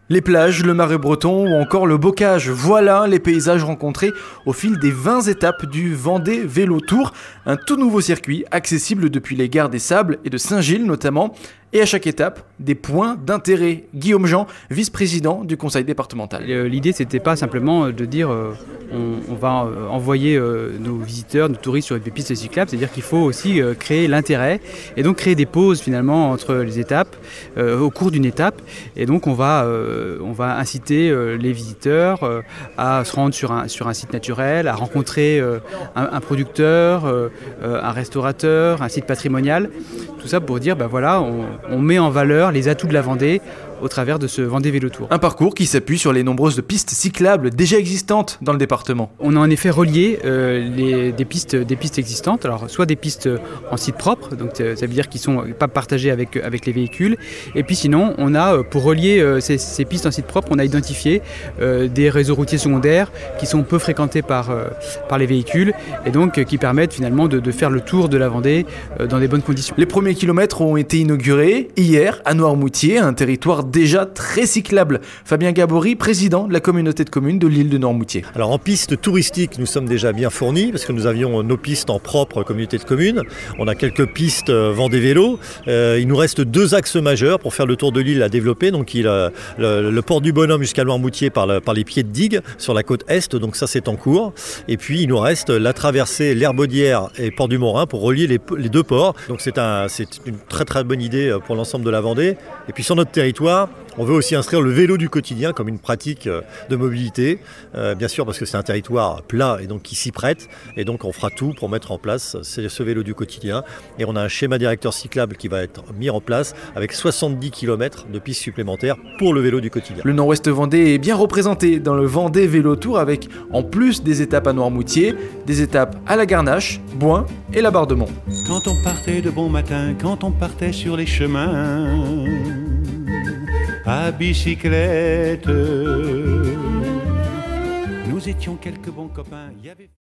Les plages, le marais breton ou encore le bocage, voilà les paysages rencontrés au fil des 20 étapes du Vendée Vélo Tour, un tout nouveau circuit accessible depuis les gares des Sables et de Saint-Gilles notamment, et à chaque étape, des points d'intérêt. Guillaume Jean, vice-président du conseil départemental. L'idée, c'était pas simplement de dire on va envoyer nos visiteurs, nos touristes sur des pistes cyclables, c'est-à-dire qu'il faut aussi créer l'intérêt et donc créer des pauses finalement entre les étapes, au cours d'une étape. Et donc on va inciter les visiteurs à se rendre sur un site naturel, à rencontrer un producteur, un restaurateur, un site patrimonial. Tout ça pour dire, voilà, on met en valeur les atouts de la Vendée au travers de ce Vendée Vélo Tour. Un parcours qui s'appuie sur les nombreuses pistes cyclables déjà existantes dans le département. On a en effet relié des pistes existantes, alors soit des pistes en site propre, donc ça veut dire qu'ils ne sont pas partagées avec les véhicules, et puis sinon on a, pour relier ces pistes en site propre, on a identifié des réseaux routiers secondaires qui sont peu fréquentés par les véhicules, et donc qui permettent finalement de faire le tour de la Vendée dans des bonnes conditions. Les premiers kilomètres ont été inaugurés hier à Noirmoutier, un territoire déjà très cyclable. Fabien Gabory, président de la communauté de communes de l'île de Noirmoutier. Alors en piste touristique, nous sommes déjà bien fournis parce que nous avions nos pistes en propre communauté de communes. On a quelques pistes Vendée Vélo. Il nous reste 2 axes majeurs pour faire le tour de l'île à développer. Donc il a le port du Bonhomme jusqu'à Noirmoutier par les pieds de digue sur la côte est. Donc ça c'est en cours. Et puis il nous reste la traversée l'Herbaudière et Port du Morin pour relier les 2 ports. Donc c'est une très très bonne idée pour l'ensemble de la Vendée. Et puis sur notre territoire, on veut aussi inscrire le vélo du quotidien comme une pratique de mobilité, bien sûr parce que c'est un territoire plat et donc qui s'y prête, et donc on fera tout pour mettre en place ce vélo du quotidien, et on a un schéma directeur cyclable qui va être mis en place avec 70 km de pistes supplémentaires pour le vélo du quotidien. Le Nord-Ouest Vendée est bien représenté dans le Vendée Vélo Tour avec en plus des étapes à Noirmoutier, des étapes à la Garnache, Bouin et la Barre-de-Mont. Quand on partait de bon matin, quand on partait sur les chemins à bicyclette, nous étions quelques bons copains.